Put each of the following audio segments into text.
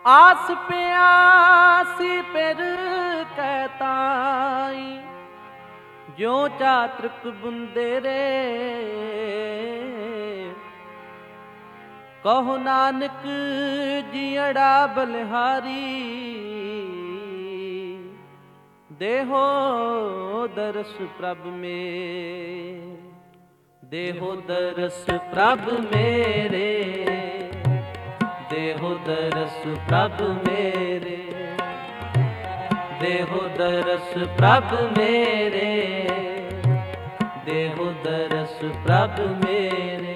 ਆਸ ਪਿਆਸੀ ਪਿਰ ਕਹਿਤਾਈ, ਜਿਉ ਚਾਤ੍ਰਿਕ ਬੁੰਦੇਰੇ। ਕਹੋ ਨਾਨਕ ਜੀਅੜਾ ਬਲਿਹਾਰੀ, ਦੇਹੋ ਦਰਸ ਪ੍ਰਭ ਮੇਰੇ। ਦੇਹੋ ਦਰਸ ਪ੍ਰਭ ਮੇਰੇ, ਦੇਹੋ ਦਰਸ ਪ੍ਰਭ ਮੇਰੇ। ਦੇਹੋ ਦਰਸ ਪ੍ਰਭ ਮੇਰੇ, ਦੇਹੋ ਦਰਸ ਪ੍ਰਭ ਮੇਰੇ।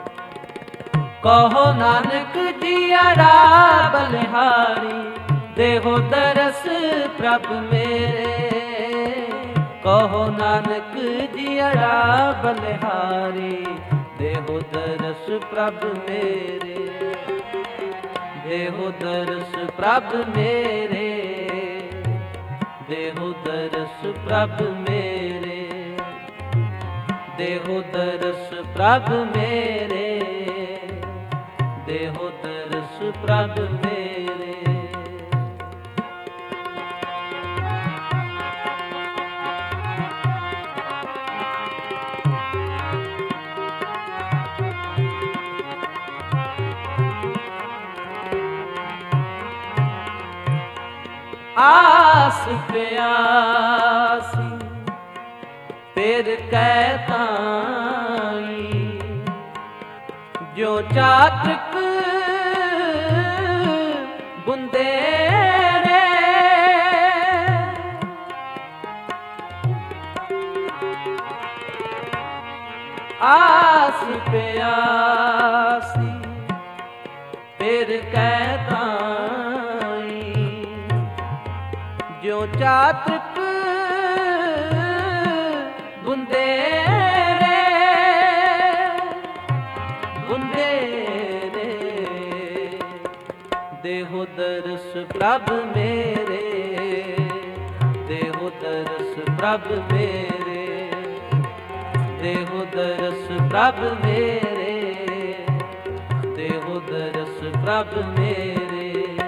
ਕਹੋ ਨਾਨਕ ਜੀਅੜਾ ਬਲਿਹਾਰੀ, ਦੇਹੋ ਦਰਸ ਪ੍ਰਭ ਮੇਰੇ। ਕਹੋ ਨਾਨਕ ਜੀਅੜਾ ਬਲਿਹਾਰੀ, ਦੇਹੋ ਦਰਸ ਪ੍ਰਭ ਮੇਰੇ। ਦੇਹੋ ਦਰਸ ਪ੍ਰਭ ਮੇਰੇ, ਦੇਹੋ ਦਰਸ ਪ੍ਰਭ ਮੇਰੇ। ਦੇਹੋ ਦਰਸ ਪ੍ਰਭ ਮੇਰੇ, ਦੇਹੋ ਦਰਸ ਪ੍ਰਭ ਮੇਰੇ। be ਆਸ ਪਿਆਸੀ ਫਿਰ ਕਹਿਤਾਈ, ਜੋ ਚਾਤ੍ਰਿਕ ਬੁੰਦੇਰੇ। ਆਸ ਪਿਆਸੀ ਫਿਰ ਕਹਿਤਾਈ, ਜੋ ਚਾਤ੍ਰਿਕ ਬੁੰਦੇਰੇ। ਬੁੰਦੇਰੇ ਦੇਹੋ ਦਰਸ ਪ੍ਰਭ ਮੇਰੇ, ਦੇਹੋ ਦਰਸ ਪ੍ਰਭ ਮੇਰੇ। ਦੇਹੋ ਦਰਸ ਪ੍ਰਭ ਮੇਰੇ, ਦੇਹੋ ਦਰਸ ਪ੍ਰਭ ਮੇਰੇ।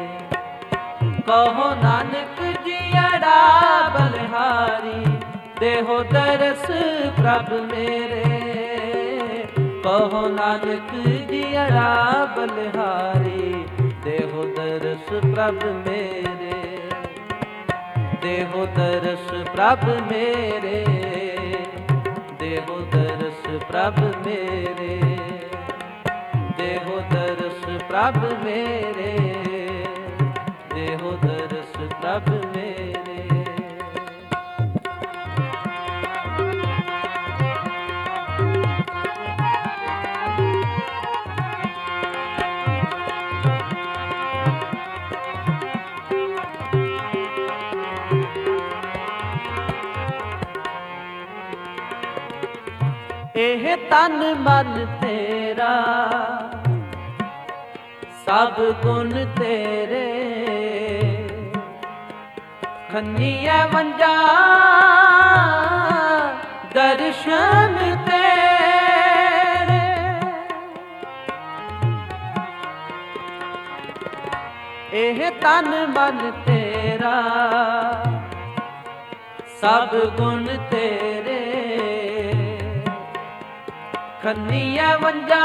ਕਹੋ ਨਾਨਕ ਜੀਅੜਾ ਬਲਿਹਾਰੀ, ਦੇਹੋ ਦਰਸ ਪ੍ਰਭ ਮੇਰੇ। ਕਹੋ ਨਾਨਕ ਜੀਅੜਾ ਬਲਿਹਾਰੀ, ਦੇਹੋ ਦਰਸ ਪ੍ਰਭ ਮੇਰੇ। ਦੇਹੋ ਦਰਸ ਪ੍ਰਭ ਮੇਰੇ, ਦੇਹੋ ਦਰਸ ਪ੍ਰਭ ਮੇਰੇ। ਦੇਹੋ ਦਰਸ ਪ੍ਰਭ ਮੇਰੇ, ਦੇਹੋ ਦਰਸ ਪ੍ਰਭ ਮੇਰੇ। ਇਹ ਤਨ ਮਨ ਤੇਰਾ, ਸਭ ਗੁਣ ਤੇਰੇ। ਖੰਨੀਐ ਵੰਜਾ ਦਰਸ਼ਨ ਤੇਰੇ। ਇਹ ਤਨ ਮਨ ਤੇਰਾ, ਸਭ ਗੁਣ ਤੇਰੇ। ਖੰਨੀਐ ਵੰਜਾ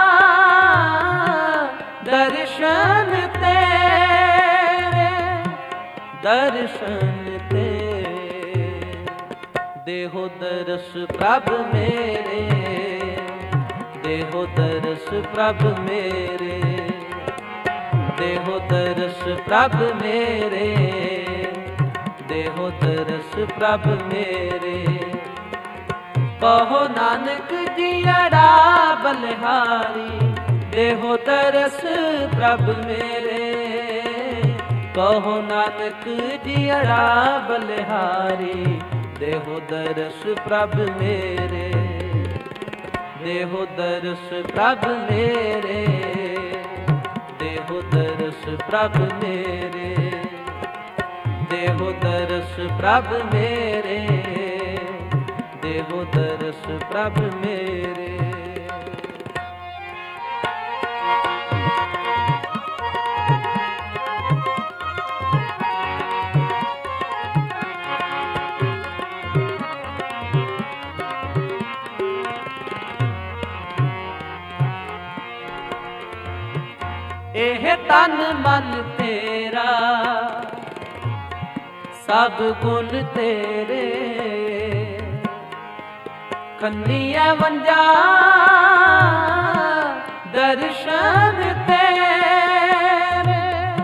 ਦਰਸ਼ਨ ਤੇਰੇ। ਦਰਸ਼ਨ ਤੇਰੇ ਦੇਹੋ ਦਰਸ ਪ੍ਰਭ ਮੇਰੇ। ਦੇਹੋ ਦਰਸ ਪ੍ਰਭ ਮੇਰੇ। ਦੇਹੋ ਦਰਸ ਪ੍ਰਭ ਮੇਰੇ। ਦੇਹੋ ਦਰਸ ਪ੍ਰਭ ਮੇਰੇ। ਕਹੋ ਨਾਨਕ ਜੀਅੜਾ ਬਲਿਹਾਰੀ, ਦੇਹੋ ਦਰਸ ਪ੍ਰਭ ਮੇਰੇ। ਕਹੋ ਨਾਨਕ ਜੀਅੜਾ ਬਲਿਹਾਰੀ, ਦੇਹੋ ਦਰਸ ਪ੍ਰਭ ਮੇਰੇ। ਦੇਹੋ ਦਰਸ ਪ੍ਰਭ ਮੇਰੇ। ਦੇਹੋ ਦਰਸ ਪ੍ਰਭ ਮੇਰੇ। ਦੇਹੋ ਦਰਸ ਪ੍ਰਭ ਮੇਰੇ। ਦੇਹੋ ਦਰਸ ਪ੍ਰਭ ਮੇਰੇ। ਇਹ ਤਨ ਮਨ ਤੇਰਾ ਸਭ ਗੁਣ ਤੇਰੇ ਖੰਨੀਆਂ ਵੰਜਾ ਦਰਸ਼ਨ ਤੇਰੇ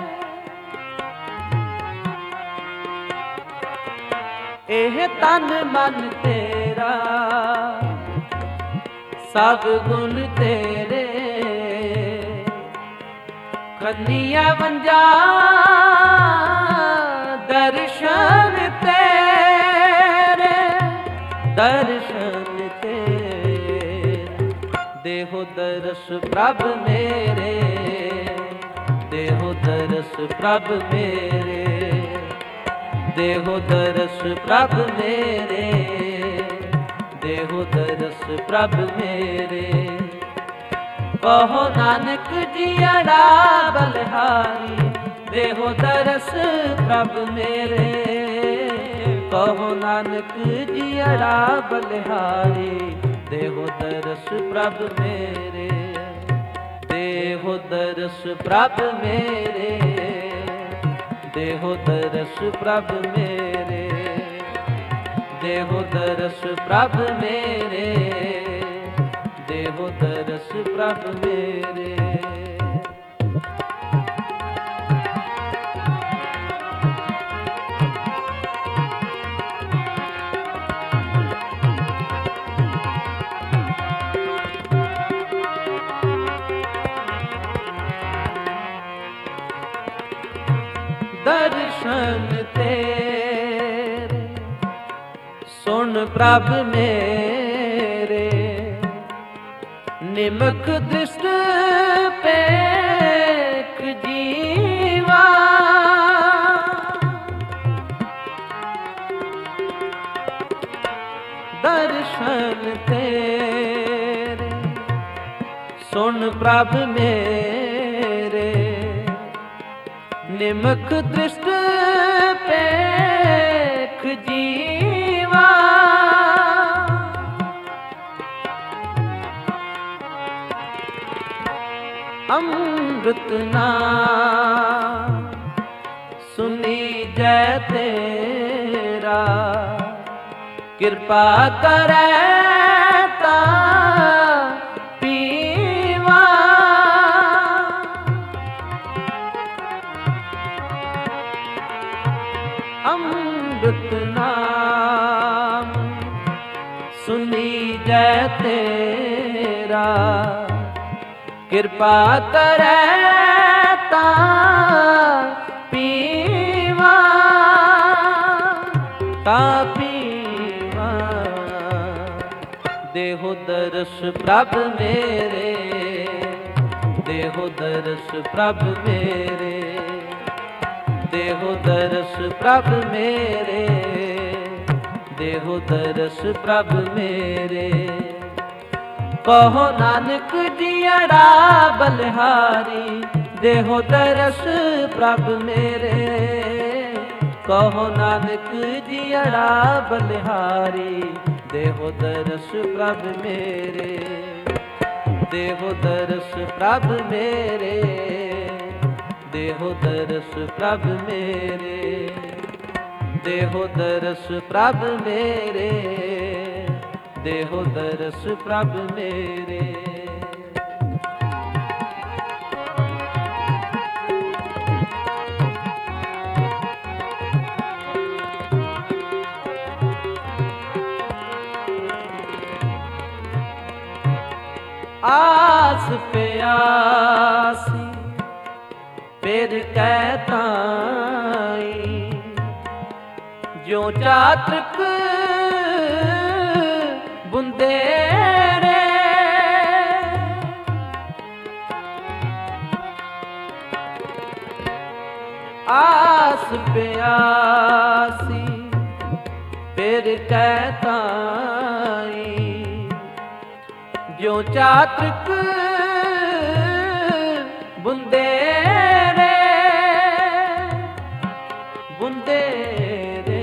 ਇਹ ਤਨ ਮਨ ਤੇਰਾ ਸਭ ਗੁਣ ਤੇਰੇ ਖੰਨੀਆਂ ਵੰਜਾ ਦਰਸ਼ਨ ਤੇਰੇ ਦਰਸ਼ਨ ਤੇਰੇ ਦੇਹੋ ਦਰਸ ਪ੍ਰਭ ਮੇਰੇ ਦੇਹੋ ਦਰਸ ਪ੍ਰਭ ਮੇਰੇ ਦੇਹੋ ਦਰਸ ਪ੍ਰਭ ਮੇਰੇ ਦੇਹੋ ਦਰਸ ਪ੍ਰਭ ਮੇਰੇ ਕਹੋ ਨਾਨਕ ਜੀਅੜਾ ਬਲਿਹਾਰੀ ਦੇਹੋ ਦਰਸ ਪ੍ਰਭ ਮੇਰੇ ਕਹੋ ਨਾਨਕ ਜੀਅੜਾ ਬਲਿਹਾਰੀ ਦੇਹੋ ਦਰਸ ਪ੍ਰਭ ਮੇਰੇ ਦੇਹੋ ਦਰਸ ਪ੍ਰਭ ਮੇਰੇ ਦੇਹੋ ਦਰਸ ਪ੍ਰਭ ਮੇਰੇ ਦੇਹੋ ਦਰਸ ਪ੍ਰਭ ਮੇਰੇ ਦੇਹੋ ਦਰਸ ਪ੍ਰਭ ਮੇਰੇ ਦਰਸ਼ਨ ਤੇਰੇ ਸੁਣ ਪ੍ਰਭ ਮੇਰੇ ਨਿਮਕ ਦ੍ਰਿਸ਼ਟ ਪੇਖ ਜੀਵਾ ਦਰਸ਼ਨ ਤੇਰੇ ਸੁਣ ਪ੍ਰਭ ਮੇਰੇ ਨਿਮਕ ਦ੍ਰਿਸ਼ਟ ਪੇਖ ਜੀਵਾ ਅੰਮ੍ਰਿਤ ਨਾਮ ਸੁਨੀ ਜੈ ਤੇਰਾ ਕਿਰਪਾ ਕਰੈ ਤਾ ਪੀਵਾ ਅੰਮ੍ਰਿਤ ਨਾਮ ਸੁਨੀ ਜੈ ਤੇਰਾ ਕਿਰਪਾ ਕਰੈ ਤਾ ਪੀਵਾ ਦੇਹੋ ਦਰਸ ਪ੍ਰਭ ਮੇਰੇ ਦੇਹੋ ਦਰਸ ਪ੍ਰਭ ਮੇਰੇ ਦੇਹੋ ਦਰਸ ਪ੍ਰਭ ਮੇਰੇ ਦੇਹੋ ਦਰਸ ਪ੍ਰਭ ਮੇਰੇ ਕਹੋ ਨਾਨਕ ਜੀਅੜਾ ਬਲਿਹਾਰੀ ਦੇਹੋ ਦਰਸ ਪ੍ਰਭ ਮੇਰੇ ਕਹੋ ਨਾਨਕ ਜੀਅੜਾ ਬਲਿਹਾਰੀ ਦੇਹੋ ਦਰਸ ਪ੍ਰਭ ਮੇਰੇ ਦੇਹੋ ਦਰਸ ਪ੍ਰਭ ਮੇਰੇ ਦੇਹੋ ਦਰਸ ਪ੍ਰਭ ਮੇਰੇ ਦੇਹੋ ਦਰਸ ਪ੍ਰਭ ਮੇਰੇ ਦੇਹੋ ਦਰਸ ਪ੍ਰਭ ਮੇਰੇ ਆਸ ਪਿਆਸੀ ਫਿਰ ਕਹਿ ਤਾਈ ਜੋ ਚਾਤ੍ਰਿਕ ਬੁੰਦੇਰੇ ਆਸ ਪਿਆਸੀ ਫਿਰ ਕਹਿ ਤਾਈ ਜੋ ਚਾਤ੍ਰਿਕ ਬੁੰਦੇਰੇ ਬੁੰਦੇਰੇ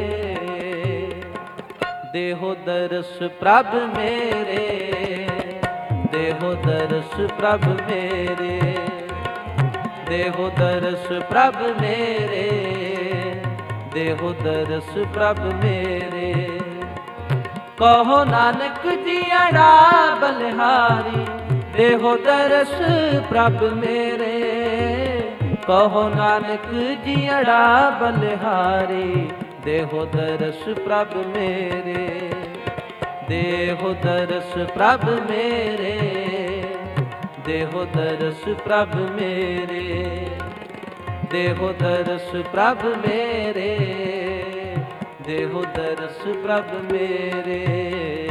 ਦੇਹੋ ਦਰਸ ਪ੍ਰਭ ਮੇਰੇ ਦੇਹੋ ਦਰਸ ਪ੍ਰਭ ਮੇਰੇ ਦੇਹੋ ਦਰਸ ਪ੍ਰਭ ਮੇਰੇ, ਦੇਹੋ ਦਰਸ ਪ੍ਰਭ ਮੇਰੇ। ਕਹੋ ਨਾਨਕ ਜੀਅੜਾ ਬਲਿਹਾਰੀ, ਦੇਹੋ ਦਰਸ ਪ੍ਰਭ ਮੇਰੇ। ਕਹੋ ਨਾਨਕ ਜੀਅੜਾ ਬਲਿਹਾਰੀ, ਦੇਹੋ ਦਰਸ ਪ੍ਰਭ ਮੇਰੇ। ਦੇਹੋ ਦਰਸ ਪ੍ਰਭ ਮੇਰੇ, ਦੇਹੋ ਦਰਸ ਪ੍ਰਭ ਮੇਰੇ। ਦੇਹੋ ਦਰਸ ਪ੍ਰਭ ਮੇਰੇ, ਦੇਹੋ ਦਰਸ ਪ੍ਰਭ ਮੇਰੇ।